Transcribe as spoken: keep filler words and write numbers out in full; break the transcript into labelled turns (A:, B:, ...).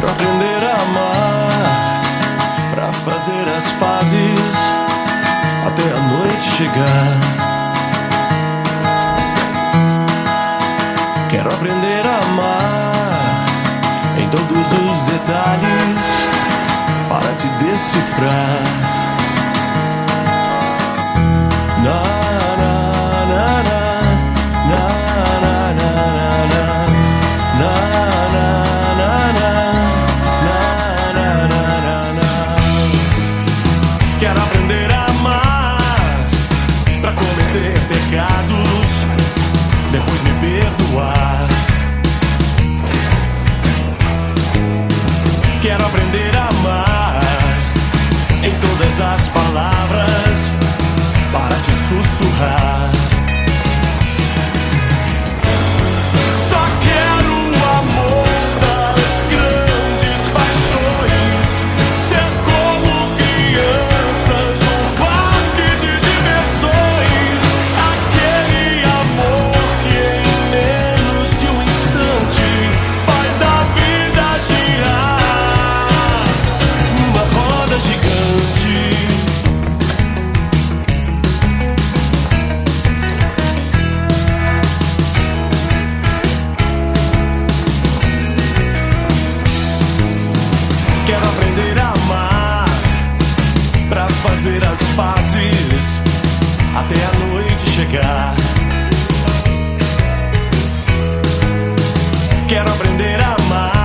A: Quero aprender a amar, pra fazer as pazes até a noite chegar. Quero aprender a amar em todos os detalhes para te decifrar. Na, na, na, na, na, na, na, na, na, na, na, na, na. Quero aprender a amar pra cometer pecados, depois me perdoar. Quero aprender a amar em todas as palavras para te sussurrar. Só quero o amor das grandes paixões, ser como crianças num parque de diversões. Aquele amor que em menos de um instante faz a vida girar numa roda gigante. Quero aprender a amar pra fazer as pazes até a noite chegar. Quero aprender a amar